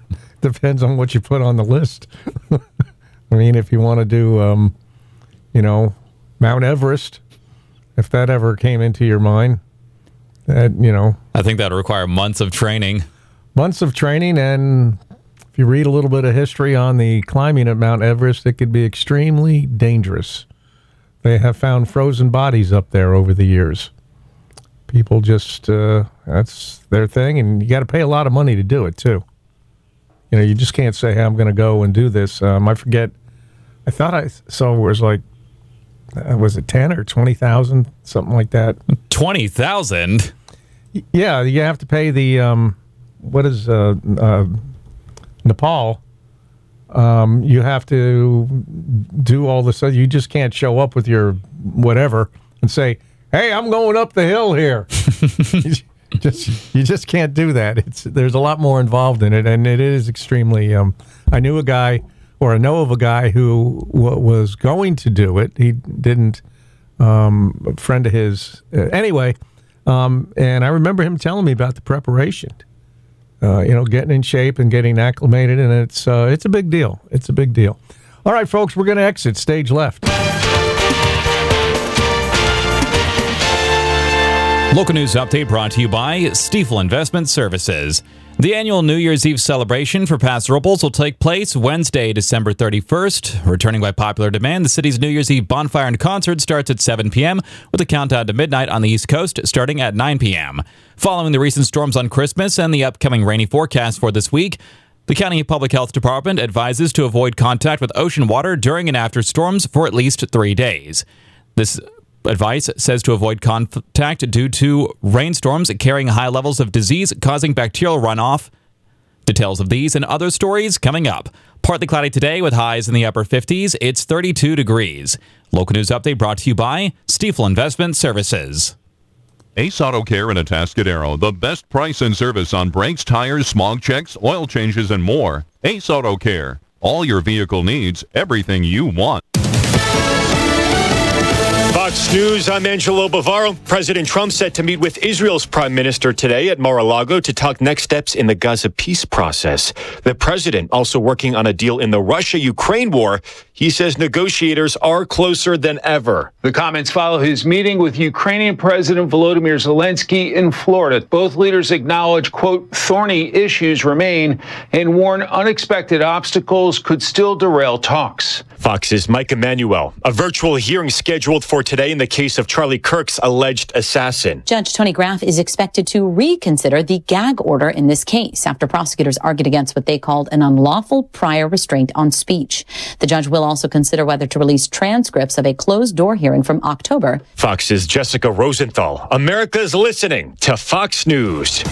depends on what you put on the list. I mean, if you want to do, um, you know, Mount Everest, if that ever came into your mind, that, you know. I think that would require months of training. Months of training, and if you read a little bit of history on the climbing at Mount Everest, it could be extremely dangerous. They have found frozen bodies up there over the years. People just, uh, that's their thing, and you got to pay a lot of money to do it, too. You know, you just can't say, hey, I'm going to go and do this. Um, I forget, I thought I saw it was like, uh, was it ten or twenty thousand, something like that? twenty thousand? Yeah, you have to pay the, um, what is, uh, uh, Nepal. Um, you have to do all this. You just can't show up with your whatever and say, hey, I'm going up the hill here. you, just, you just can't do that. It's There's a lot more involved in it, and it is extremely, um, I knew a guy, or I know of a guy who w- was going to do it. He didn't, um, a friend of his. Uh, anyway, um, and I remember him telling me about the preparation. Uh, you know, getting in shape and getting acclimated, and it's uh, it's a big deal. It's a big deal. All right, folks, we're going to exit stage left. Local news update brought to you by Stifel Investment Services. The annual New Year's Eve celebration for Paso Robles will take place Wednesday, December thirty-first. Returning by popular demand, the city's New Year's Eve bonfire and concert starts at seven p.m. with a countdown to midnight on the East Coast starting at nine p.m. Following the recent storms on Christmas and the upcoming rainy forecast for this week, the County Public Health Department advises to avoid contact with ocean water during and after storms for at least three days. This advice says to avoid contact due to rainstorms carrying high levels of disease causing bacterial runoff. Details of these and other stories coming up. Partly cloudy today with highs in the upper fifties. It's thirty-two degrees. Local news update brought to you by Stifel Investment Services. Ace Auto Care in Atascadero. The best price and service on brakes, tires, smog checks, oil changes, and more. Ace Auto Care. All your vehicle needs, everything you want. Fox News, I'm Angelo Bavaro. President Trump set to meet with Israel's prime minister today at Mar-a-Lago to talk next steps in the Gaza peace process. The president also working on a deal in the Russia-Ukraine war. He says negotiators are closer than ever. The comments follow his meeting with Ukrainian President Volodymyr Zelensky in Florida. Both leaders acknowledge, quote, thorny issues remain and warn unexpected obstacles could still derail talks. Fox's Mike Emanuel. A virtual hearing scheduled for today in the case of Charlie Kirk's alleged assassin. Judge Tony Graff is expected to reconsider the gag order in this case after prosecutors argued against what they called an unlawful prior restraint on speech. The judge will also consider whether to release transcripts of a closed-door hearing from October. Fox's Jessica Rosenthal. America's listening to Fox News.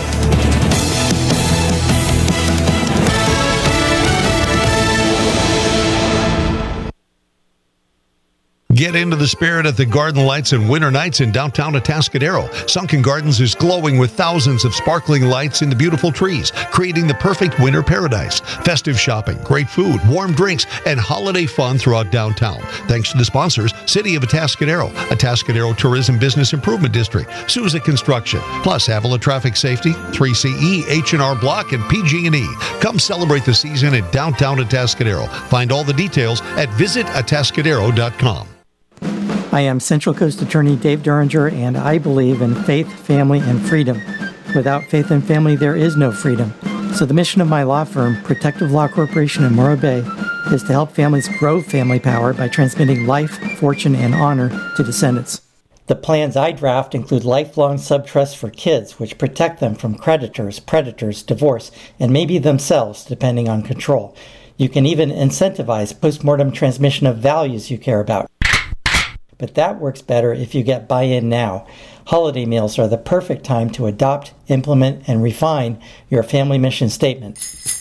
Get into the spirit at the Garden Lights and Winter Nights in downtown Atascadero. Sunken Gardens is glowing with thousands of sparkling lights in the beautiful trees, creating the perfect winter paradise. Festive shopping, great food, warm drinks, and holiday fun throughout downtown. Thanks to the sponsors, City of Atascadero, Atascadero Tourism Business Improvement District, Sousa Construction, plus Avila Traffic Safety, three C E, H and R Block, and P G and E. Come celebrate the season in downtown Atascadero. Find all the details at visit atascadero dot com. I am Central Coast Attorney Dave Duringer, and I believe in faith, family, and freedom. Without faith and family, there is no freedom. So the mission of my law firm, Protective Law Corporation in Morro Bay, is to help families grow family power by transmitting life, fortune, and honor to descendants. The plans I draft include lifelong subtrusts for kids, which protect them from creditors, predators, divorce, and maybe themselves, depending on control. You can even incentivize postmortem transmission of values you care about. But that works better if you get buy-in now. Holiday meals are the perfect time to adopt, implement, and refine your family mission statement.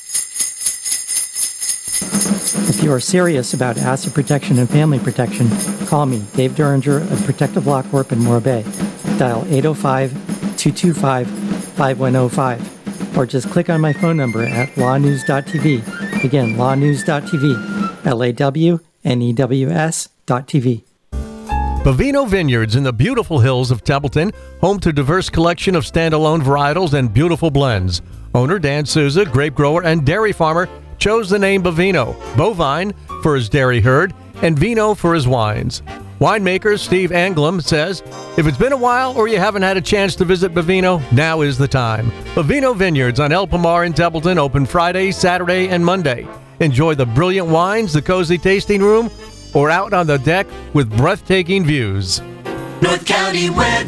If you are serious about asset protection and family protection, call me, Dave Duringer of Protective Law Corp in Morro Bay. Dial eight oh five, two two five, five one oh five. Or just click on my phone number at law news dot t v. Again, law news dot t v. L A W N E W S dot T V. Bavino Vineyards in the beautiful hills of Templeton, home to a diverse collection of standalone varietals and beautiful blends. Owner Dan Souza, grape grower and dairy farmer, chose the name Bovino, bovine for his dairy herd, and vino for his wines. Winemaker Steve Anglem says, if it's been a while or you haven't had a chance to visit Bovino, now is the time. Bovino Vineyards on El Pomar in Templeton open Friday, Saturday, and Monday. Enjoy the brilliant wines, the cozy tasting room, or out on the deck with breathtaking views. North County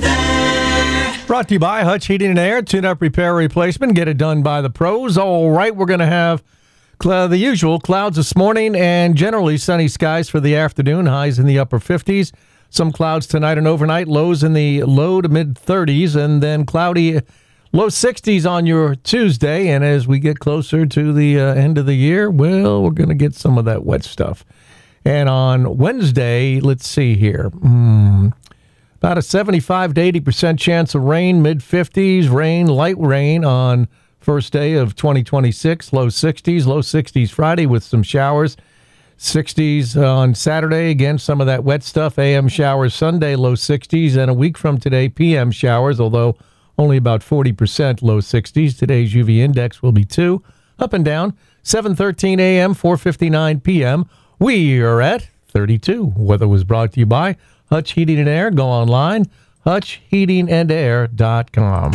weather. Brought to you by Hutch Heating and Air. Tune-up, repair, replacement. Get it done by the pros. All right, we're going to have cl- the usual clouds this morning and generally sunny skies for the afternoon. Highs in the upper fifties. Some clouds tonight and overnight. Lows in the low to mid-thirties. And then cloudy low sixties on your Tuesday. And as we get closer to the uh, end of the year, well, we're going to get some of that wet stuff. And on Wednesday, let's see here. Mm, about a seventy-five to eighty percent chance of rain, mid-fifties, rain, light rain on first day of twenty twenty-six, low sixties, low sixties Friday with some showers, sixties on Saturday, again, some of that wet stuff, A M showers Sunday, low sixties, and a week from today, P M showers, although only about forty percent low sixties. Today's U V index will be two, up and down, seven thirteen A M, four fifty-nine P M We are at thirty-two. Weather was brought to you by Hutch Heating and Air. Go online, hutch heating and air dot com.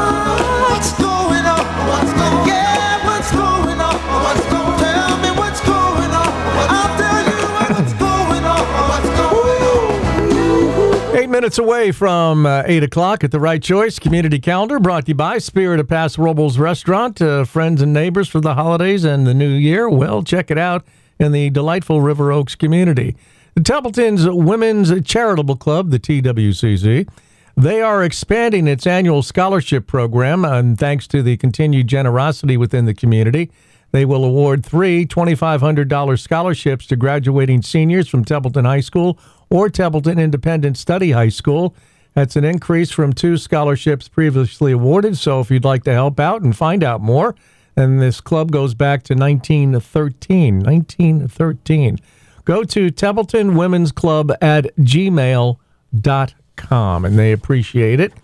What's going on? What's going on? Yeah, what's going on? What's going on? Tell me what's going on. I'll tell you what's going on. What's going on? Eight minutes away from uh, eight o'clock at the Right Choice Community Calendar, brought to you by Spirit of Paso Robles Restaurant. Uh, friends and neighbors for the holidays and the new year. Well, check it out in the delightful River Oaks community. The Templeton's Women's Charitable Club, the T W C C, they are expanding its annual scholarship program, and thanks to the continued generosity within the community, they will award three twenty-five hundred dollars scholarships to graduating seniors from Templeton High School or Templeton Independent Study High School. That's an increase from two scholarships previously awarded, so if you'd like to help out and find out more, and this club goes back to nineteen thirteen. nineteen thirteen. Go to Templeton Women's Club at gmail dot com, and they appreciate it.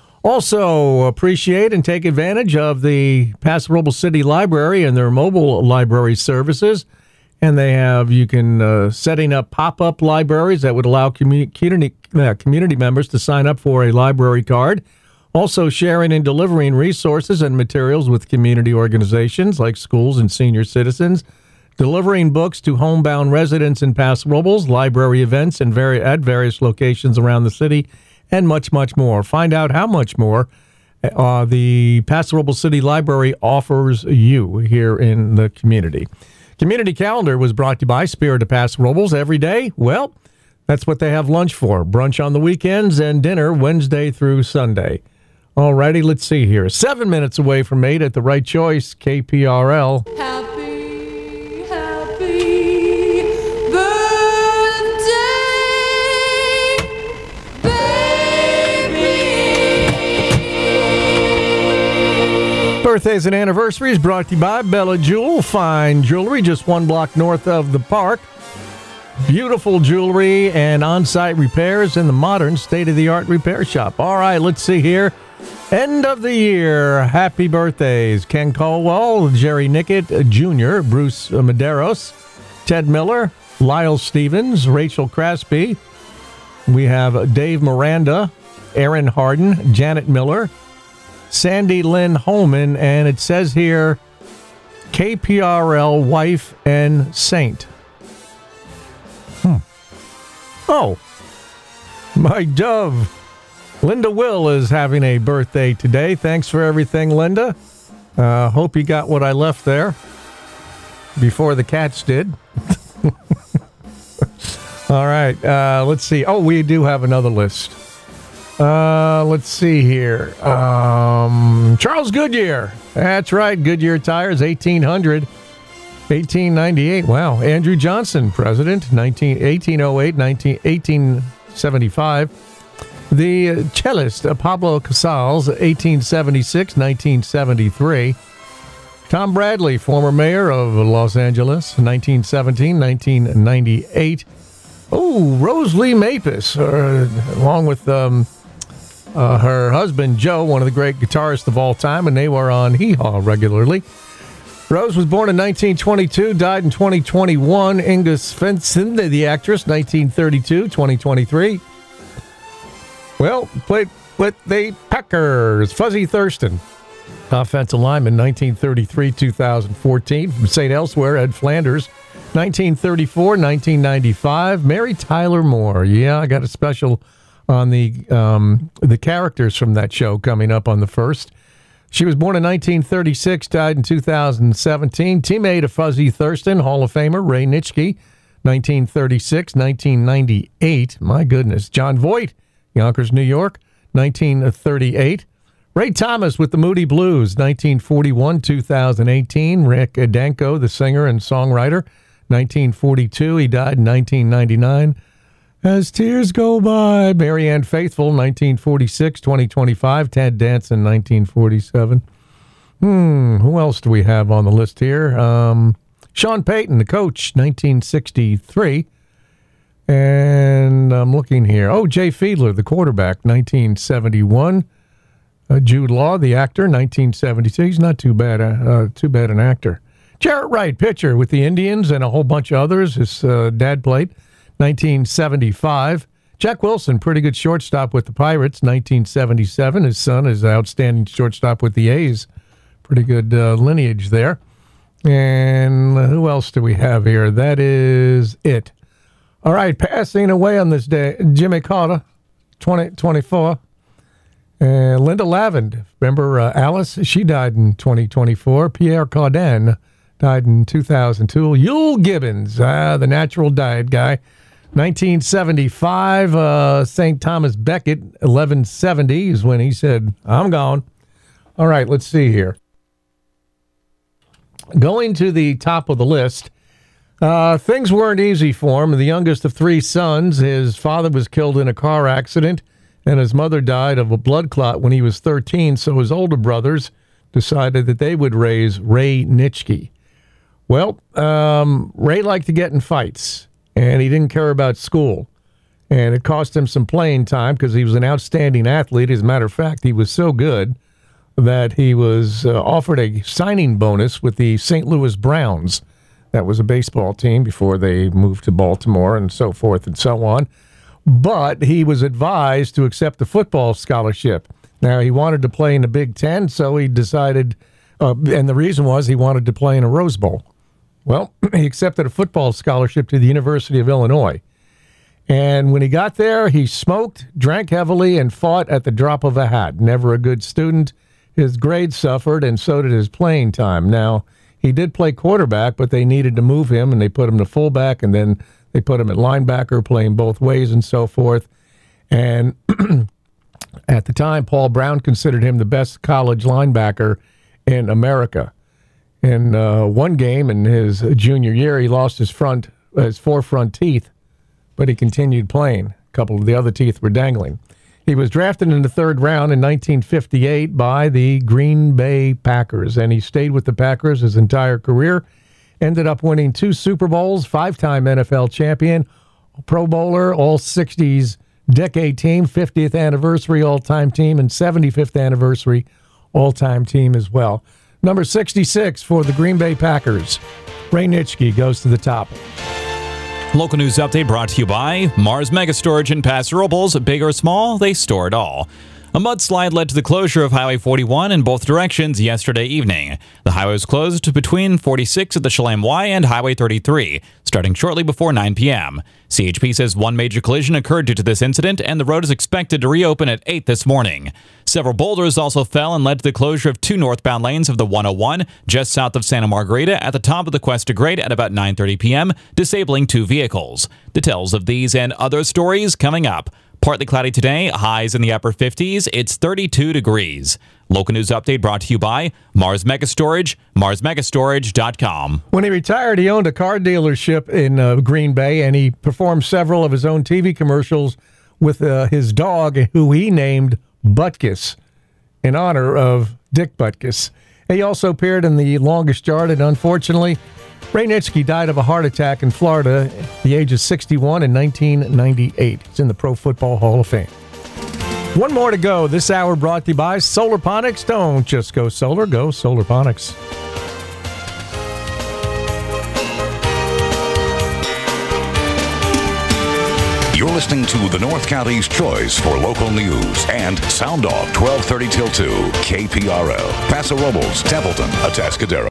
Also appreciate and take advantage of the Paso Robles City Library and their mobile library services. And they have, you can, uh, setting up pop-up libraries that would allow commu- community, uh, community members to sign up for a library card. Also sharing and delivering resources and materials with community organizations like schools and senior citizens. Delivering books to homebound residents in Paso Robles, library events and vari- at various locations around the city, and much, much more. Find out how much more uh, the Paso Robles City Library offers you here in the community. Community Calendar was brought to you by Spirit of Paso Robles. Every day, well, that's what they have lunch for. Brunch on the weekends and dinner Wednesday through Sunday. All righty, let's see here. Seven minutes away from eight at the Right Choice, K P R L. Happy, happy birthday, baby. Birthdays and anniversaries brought to you by Bella Jewel. Fine jewelry just one block north of the park. Beautiful jewelry and on-site repairs in the modern state-of-the-art repair shop. All right, let's see here. End of the year. Happy birthdays. Ken Colwell, Jerry Nickett Junior, Bruce Medeiros, Ted Miller, Lyle Stevens, Rachel Crasby. We have Dave Miranda, Aaron Harden, Janet Miller, Sandy Lynn Holman, and it says here, K P R L wife and saint. Hmm. Oh, my dove. Linda Will is having a birthday today. Thanks for everything, Linda. Uh, hope you got what I left there before the cats did. All right, uh, let's see. Oh, we do have another list. Uh, let's see here. Um, Charles Goodyear. That's right, Goodyear Tires, eighteen hundred. eighteen ninety-eight. Wow. Andrew Johnson, president, eighteen oh eight, eighteen seventy-five. The cellist, Pablo Casals, eighteen seventy-six, nineteen seventy-three. Tom Bradley, former mayor of Los Angeles, nineteen seventeen, nineteen ninety-eight. Oh, Rose Lee Mapis, uh, along with um, uh, her husband, Joe, one of the great guitarists of all time, and they were on Hee Haw regularly. Rose was born in nineteen twenty-two, died in twenty twenty-one. Inga Svensson, the actress, nineteen thirty-two, twenty twenty-three. Well, played with the Packers. Fuzzy Thurston, offensive lineman, nineteen thirty-three, two thousand fourteen. From Saint Elsewhere, Ed Flanders, nineteen thirty-four, nineteen ninety-five. Mary Tyler Moore. Yeah, I got a special on the um, the characters from that show coming up on the first. She was born in nineteen thirty-six, died in two thousand seventeen. Teammate of Fuzzy Thurston, Hall of Famer Ray Nitschke, nineteen thirty-six, nineteen ninety-eight. My goodness. John Voight, Yonkers, New York, nineteen thirty-eight. Ray Thomas with the Moody Blues, nineteen forty-one, two thousand eighteen. Rick Danko, the singer and songwriter, nineteen forty-two. He died in nineteen ninety-nine. As Tears Go By, Marianne Faithfull, nineteen forty-six, twenty twenty-five. Ted Danson, nineteen forty-seven. Hmm, who else do we have on the list here? Um, Sean Payton, the coach, nineteen sixty-three. And I'm looking here. Oh, Jay Fiedler, the quarterback, nineteen seventy-one. Uh, Jude Law, the actor, nineteen seventy-two. He's not too bad, uh, uh, too bad an actor. Jarrett Wright, pitcher with the Indians and a whole bunch of others. His uh, dad played. nineteen seventy-five. Jack Wilson, pretty good shortstop with the Pirates, nineteen seventy-seven. His son is an outstanding shortstop with the A's. Pretty good uh, lineage there. And who else do we have here? That is it. All right, passing away on this day, Jimmy Carter, twenty twenty-four. Uh, Linda Lavin, remember uh, Alice? She died in twenty twenty-four. Pierre Cardin died in two thousand two. Yul Gibbons, ah, the natural diet guy, nineteen seventy-five. Uh, Saint Thomas Becket, eleven seventy is when he said, I'm gone. All right, let's see here. Going to the top of the list, uh, things weren't easy for him. The youngest of three sons, his father was killed in a car accident, and his mother died of a blood clot when he was thirteen, so his older brothers decided that they would raise Ray Nitschke. Well, um, Ray liked to get in fights, and he didn't care about school. And it cost him some playing time because he was an outstanding athlete. As a matter of fact, he was so good that he was uh, offered a signing bonus with the Saint Louis Browns. That was a baseball team before they moved to Baltimore and so forth and so on. But he was advised to accept the football scholarship. Now, he wanted to play in the Big Ten, so he decided, uh, and the reason was he wanted to play in a Rose Bowl. Well, he accepted a football scholarship to the University of Illinois. And when he got there, he smoked, drank heavily, and fought at the drop of a hat. Never a good student. His grades suffered, and so did his playing time. Now, he did play quarterback, but they needed to move him, and they put him to fullback, and then they put him at linebacker, playing both ways and so forth. And at the time, Paul Brown considered him the best college linebacker in America. In uh, one game in his junior year, he lost his front, his four front teeth, but he continued playing. A couple of the other teeth were dangling. He was drafted in the third round in nineteen fifty-eight by the Green Bay Packers, and he stayed with the Packers his entire career. Ended up winning two Super Bowls, five-time N F L champion, Pro Bowler, all sixties decade team, fiftieth anniversary all-time team, and seventy-fifth anniversary all-time team as well. Number sixty-six for the Green Bay Packers. Ray Nitschke goes to the top. Local news update brought to you by Mars Mega Storage in Paso Robles. Big or small, they store it all. A mudslide led to the closure of Highway forty-one in both directions yesterday evening. The highway was closed between forty-six at the Shalem Y and Highway thirty-three, starting shortly before nine p.m. C H P says one major collision occurred due to this incident, and the road is expected to reopen at eight this morning. Several boulders also fell and led to the closure of two northbound lanes of the one oh one just south of Santa Margarita at the top of the Cuesta grade at about nine thirty p.m., disabling two vehicles. Details of these and other stories coming up. Partly cloudy today, highs in the upper fifties. It's thirty-two degrees. Local news update brought to you by Mars Mega Storage, mars megastorage dot com. When he retired, he owned a car dealership in uh, Green Bay, and he performed several of his own T V commercials with uh, his dog, who he named Butkus, in honor of Dick Butkus. He also appeared in The Longest Yard, and unfortunately, Ray Nitschke died of a heart attack in Florida at the age of sixty-one in nineteen ninety-eight. He's in the Pro Football Hall of Fame. One more to go. This hour brought to you by Solarponics. Don't just go solar, go Solarponics. You're listening to the North County's choice for local news and Sound Off twelve thirty till two, K P R L, Paso Robles, Templeton, Atascadero.